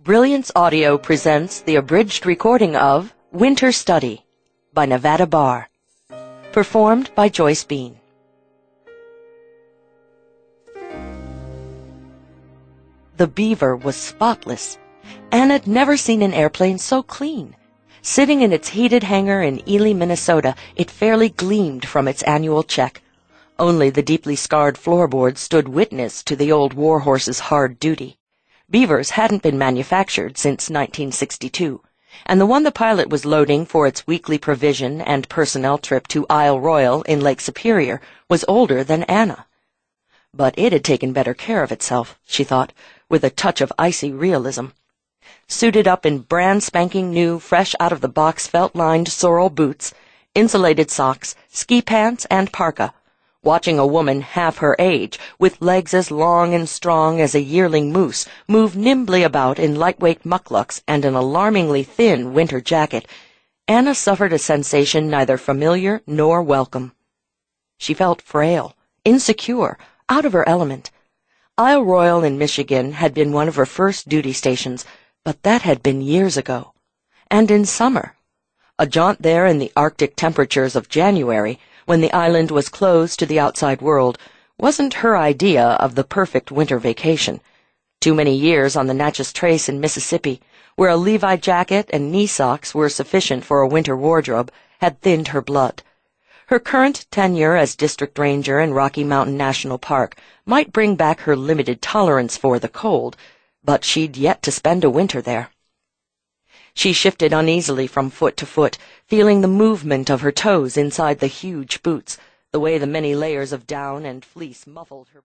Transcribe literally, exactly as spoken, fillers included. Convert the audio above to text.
Brilliance Audio presents the abridged recording of Winter Study by Nevada Barr, performed by Joyce Bean. The Beaver was spotless. Anne had never seen an airplane so clean. Sitting in its heated hangar in Ely, Minnesota, it fairly gleamed from its annual check. Only the deeply scarred floorboards stood witness to the old warhorse's hard duty. Beavers hadn't been manufactured since nineteen sixty-two, and the one the pilot was loading for its weekly provision and personnel trip to Isle Royal in Lake Superior was older than Anna. But it had taken better care of itself, she thought, with a touch of icy realism. Suited up in brand-spanking new, fresh-out-of-the-box felt-lined sorrel boots, insulated socks, ski pants, and parka, watching a woman half her age, with legs as long and strong as a yearling moose, move nimbly about in lightweight mucklucks and an alarmingly thin winter jacket, Anna suffered a sensation neither familiar nor welcome. She felt frail, insecure, out of her element. Isle Royal in Michigan had been one of her first duty stations, but that had been years ago. And in summer. A jaunt there in the Arctic temperatures of January, when the island was closed to the outside world, wasn't her idea of the perfect winter vacation. Too many years on the Natchez Trace in Mississippi, where a Levi jacket and knee socks were sufficient for a winter wardrobe, had thinned her blood. Her current tenure as district ranger in Rocky Mountain National Park might bring back her limited tolerance for the cold, but she'd yet to spend a winter there. She shifted uneasily from foot to foot, feeling the movement of her toes inside the huge boots, the way the many layers of down and fleece muffled her